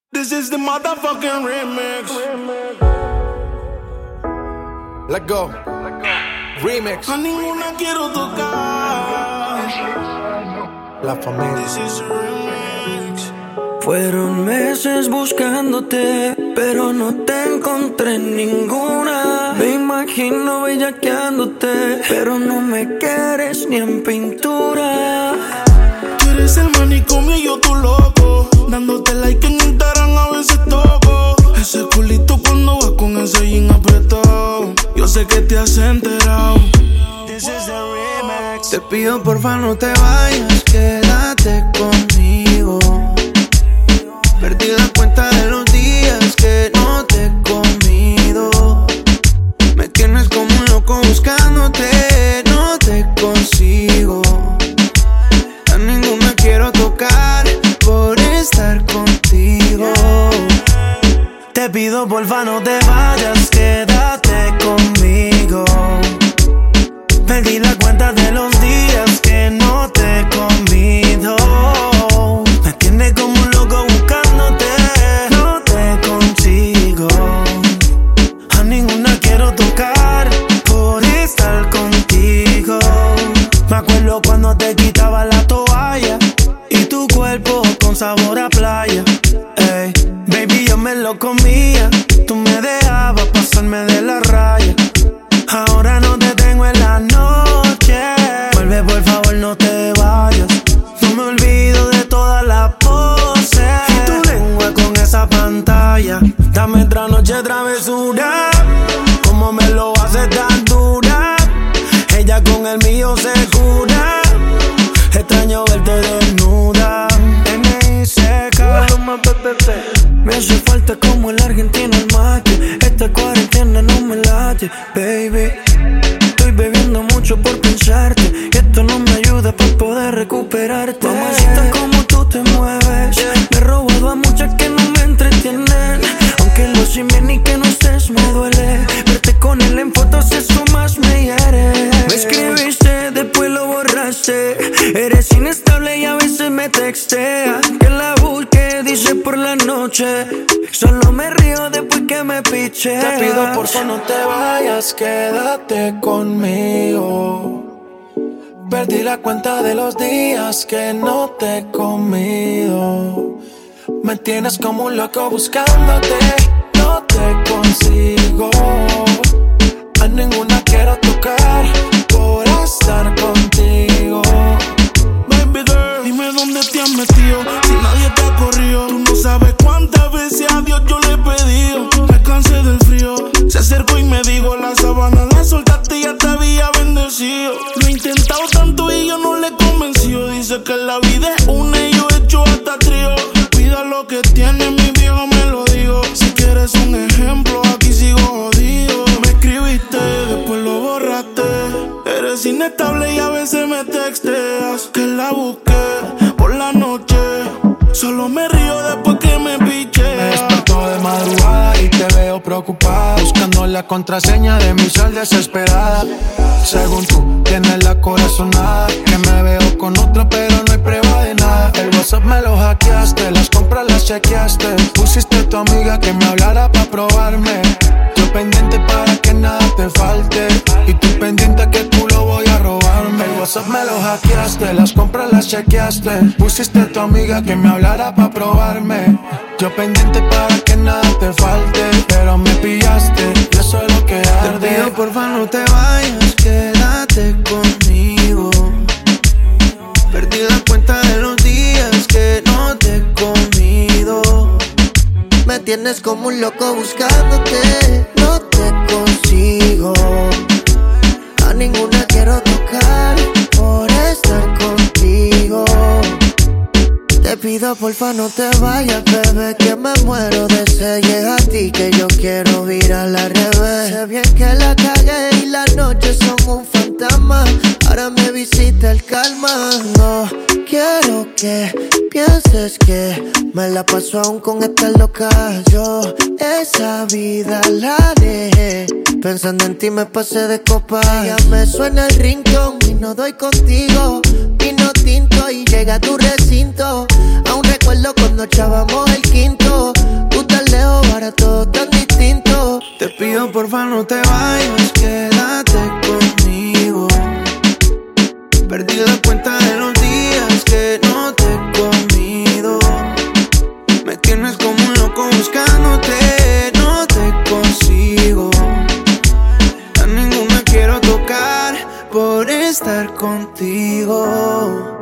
This is the motherfucking remix. Let go. Remix. A ninguna quiero tocar. La familia. This is a remix. Fueron meses buscándote, pero no te encontré ninguna. Me imagino bellaqueándote, pero no me quieres ni en pintura. Tú eres el manicomio y yo tu loco. Dándote like en Instagram a veces toco. Ese culito cuando vas con ese jean apretado. Yo sé que te has enterado. This is the remix. Te pido porfa no te vayas, quédate conmigo. Perdí la cuenta de los días que no te he comido. Me tienes como un loco buscándote, no te consigo. A ninguna quiero tocar por estar contigo. Te pido porfa no te vayas, quédate conmigo. Perdí la cuenta de los días que no te he comido. Me tienes como un loco buscándote, no te consigo. A ninguna quiero tocar por estar contigo. Me acuerdo cuando te quitaba la toalla y tu cuerpo con sabor a playa. Ey, baby, yo me lo comía, tú me dejabas pasarme de la raya. Ahora no te tengo en la noche. Vuelve por favor, no te vayas. No me olvido de todas las poses y tu lengua con esa pantalla. Dame otra noche travesura, como me lo hace tan dura. Ella con el mío se cura. Extraño verte desnuda. N.I.C.K. Me hace falta como el argentino el mate. Esta cuarentena no me late, baby. Estoy bebiendo mucho por pensarte y esto no me ayuda para poder recuperarte. Mamacita, como tú te mueves. Me he robado a muchas que no me entretienen. Aunque lo sin bien y que no estés me duele. Verte con él en fotos eso más me hiere. Me escribiste, después lo borraste. Eres inestable y a veces me texteas. Que la busque, dice por la noche. Solo me río después que me pichea. Te pido por favor no te vayas, quédate conmigo. Perdí la cuenta de los días que no te he comido. Me tienes como un loco buscándote, no te consigo. A ninguna quiero tocar por estar contigo. Baby girl, dime dónde te has metido. Si nadie te ha corrido, tú no sabes cuántas veces a Dios yo le he pedido. Me cansé del frío, se acercó y me dijo: la sabana la soltaste y ya te había bendecido. Lo he intentado tanto y yo no le he convencido. Dice que la vida es una y yo he hecho hasta trío. Cuida lo que tienes, mi viejo me lo digo. Si quieres un ejemplo, aquí sigo jodido. Me escribiste, después lo borraste. Eres inestable y a veces me texteas. Que la busqué por la noche. Solo me río después que me piché. Me despertó de madrugada y te veo preocupada, buscando la contraseña de mi sal desesperada. Según tú, tienes la corazonada. Que me veo con otra pero no hay prueba de nada. El WhatsApp me lo hackeaste, las compras las chequeaste. Pusiste a tu amiga que me hablara pa' probarme. Yo pendiente para que nada te falte y tú pendiente que tú lo voy a robarme. El WhatsApp me lo hackeaste, las compras las chequeaste. Pusiste a tu amiga que me hablara pa' probarme. Yo pendiente para que nada te falte, pero me pillaste y eso es lo que arde. Te pido porfa no te vayas, quédate conmigo. Perdí la cuenta de los días que no te he comido. Me tienes como un loco buscándote, no te consigo. A ninguna quiero tocar por estar contigo. Te pido porfa no te vayas, bebé, que me muero de sed. Llega a ti que yo quiero virar al revés. Sé bien que la cagué y las noches son un fantasma. Ahora me visita el calma. No quiero que pienses que me la paso aún con esta loca. Yo esa vida la dejé, pensando en ti me pasé de copa. Ya me suena el ringtone y no doy contigo. Vino tinto y llega a tu recinto. Aún recuerdo cuando echábamos el quinto. Porfa, no te vayas, quédate conmigo. Perdí la cuenta de los días que no te he comido. Me tienes como un loco buscándote, no te consigo. A ninguna quiero tocar por estar contigo.